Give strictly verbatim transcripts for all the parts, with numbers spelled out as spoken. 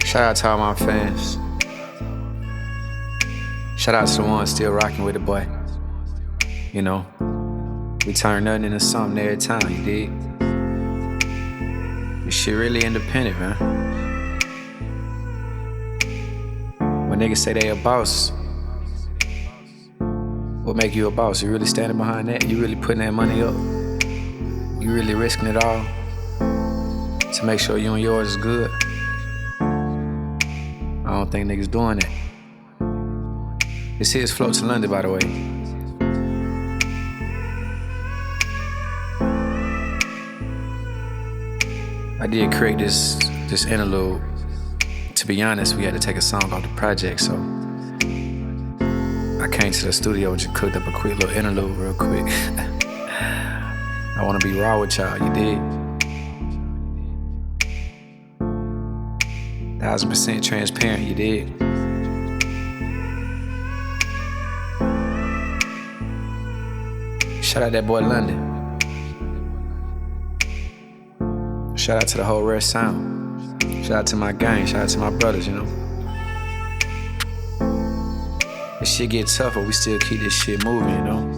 Shout out to all my fans. Shout out to the ones still rocking with the boy. You know, we turn nothing into something every time, you dig? This shit really independent, man. When niggas say they a boss, what make you a boss? You really standing behind that? You really putting that money up? You really risking it all to make sure you and yours is good? I don't think niggas doing that. This here's Float to London, by the way. I did create this this interlude. To be honest, we had to take a song off the project, so I came to the studio and just cooked up a quick little interlude real quick. I wanna be raw with y'all, you dig? Thousand percent transparent, you dig? Shout out that boy London. Shout out to the whole Rare Sound. Shout out to my gang, shout out to my brothers, you know. This shit get tougher, we still keep this shit moving, you know.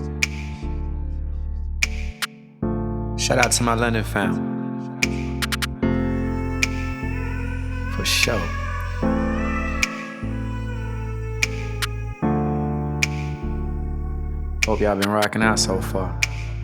Shout out to my London fam. For sure. Hope y'all been rocking out so far.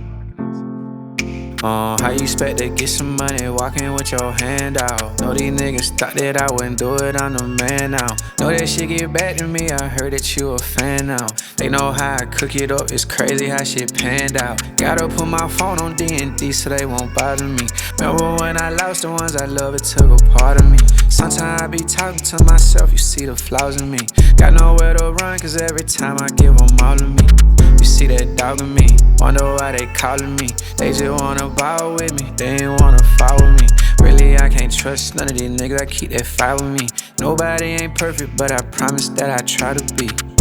Uh, how you expect to get some money walking with your hand out? Know these niggas thought that I wouldn't do it, I'm the man now. Know that shit get back to me, I heard that you a fan now. They know how I cook it up, it's crazy how shit panned out. Gotta put my phone on D and D so they won't bother me. Remember when I lost the ones I love, it took a part of me. Sometimes I be talking to myself, you see the flaws in me. Got nowhere to run, cause every time I give them all of me. You see that dog in me, wonder why they calling me. They just wanna ball with me, they ain't wanna follow me. Really, I can't trust none of these niggas, I keep that fire with me. Nobody ain't perfect, but I promise that I try to be.